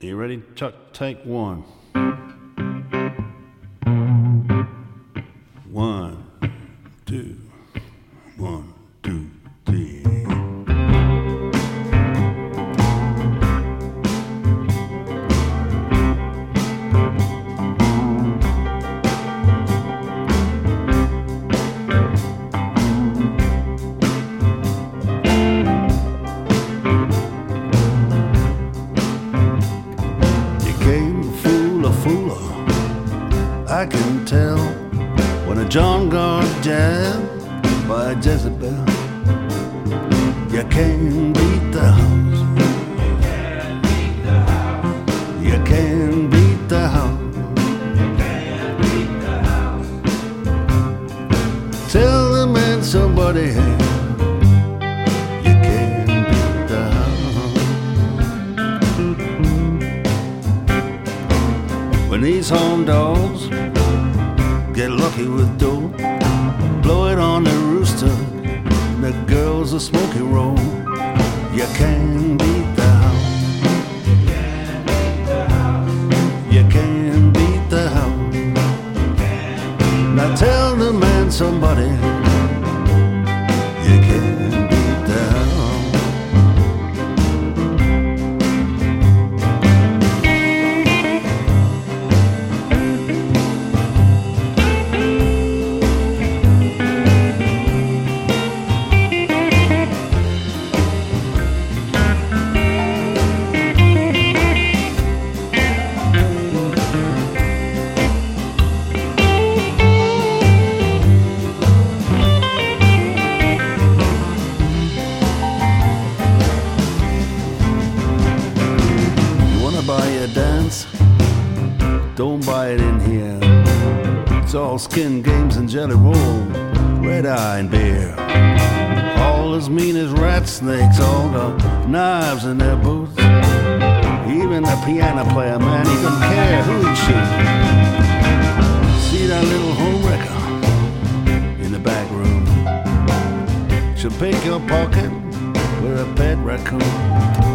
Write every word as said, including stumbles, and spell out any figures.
Are you ready, Chuck? Take one. One, two, one, two, three. I can tell when a John got jabbed by Jezebel. You can't beat the house. You can't beat the house. Tell the man somebody you can't beat the house. When these home dogs get lucky with dough, blow it on the rooster, and the girls are smoking roll. You can't beat the house. You can't beat the house. Now tell the man somebody you can't beat the house. Buy a dance, don't buy it in here. It's all skin games and jelly roll, red eye and beer. All as mean as rat snakes, all got knives in their boots. Even the piano player, man, he don't care who he shoots. See that little home wrecker in the back room? She'll pick your pocket with a pet raccoon.